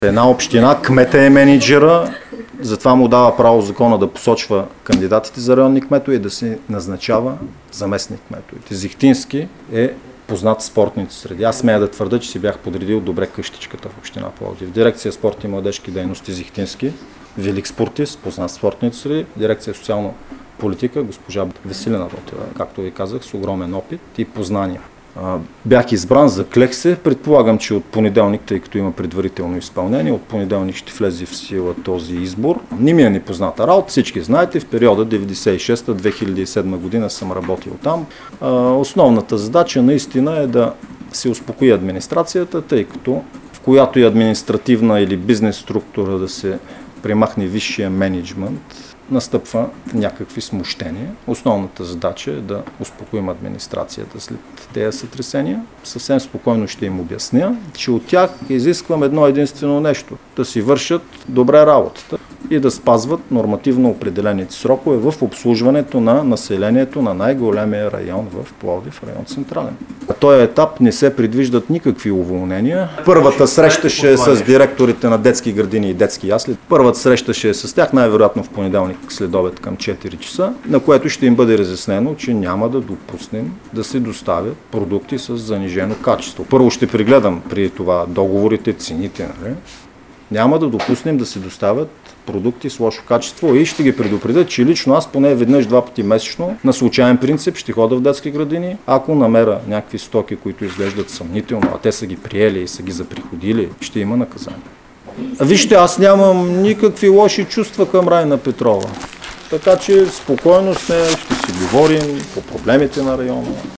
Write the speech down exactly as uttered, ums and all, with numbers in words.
Една община, кмета е менеджера, затова му дава право закона да посочва кандидатите за районни кметове и да се назначава заместник кметовете. Зихтински е познат в спортните среди. Аз смея да твърда, че си бях подредил добре къщичката в община Пловдив. Дирекция спорт и младежки дейности Зихтински, велик спортист, познат в спортните среди. Дирекция социална политика, госпожа Веселина Ротева, както ви казах, с огромен опит и познания. Бях избран, заклех се. Предполагам, че от понеделник, тъй като има предварително изпълнение, от понеделник ще влезе в сила този избор. Не ми е непозната работа, всички знаете, в периода деветдесет и шеста до две хиляди и седма година съм работил там. Основната задача наистина е да се успокои администрацията, тъй като в която и административна или бизнес структура да се премахне висшия мениджмънт, настъпва някакви смущения. Основната задача е да успокоим администрацията след тези сътресения. Съвсем спокойно ще им обясня, че от тях изисквам едно единствено нещо – да си вършат добре работата и да спазват нормативно определените срокове в обслужването на населението на най-големия район в Пловдив, район Централен. На този етап не се предвиждат никакви уволнения. Първата среща ще е с директорите на детски градини и детски ясли. Първата среща ще е с тях, най-вероятно в понеделник след обед към четири часа, на което ще им бъде разяснено, че няма да допуснем да се доставят продукти с занижено качество. Първо ще прегледам при това договорите, цените, нали? Няма да допуснем да се доставят продукти с лошо качество и ще ги предупредя, че лично аз поне веднъж два пъти месечно на случайен принцип ще ходя в детски градини. Ако намеря някакви стоки, които изглеждат съмнително, а те са ги приели и са ги заприходили, ще има наказание. Вижте, аз нямам никакви лоши чувства към Райна Петрова. Така че спокойно сме, ще си говорим по проблемите на района.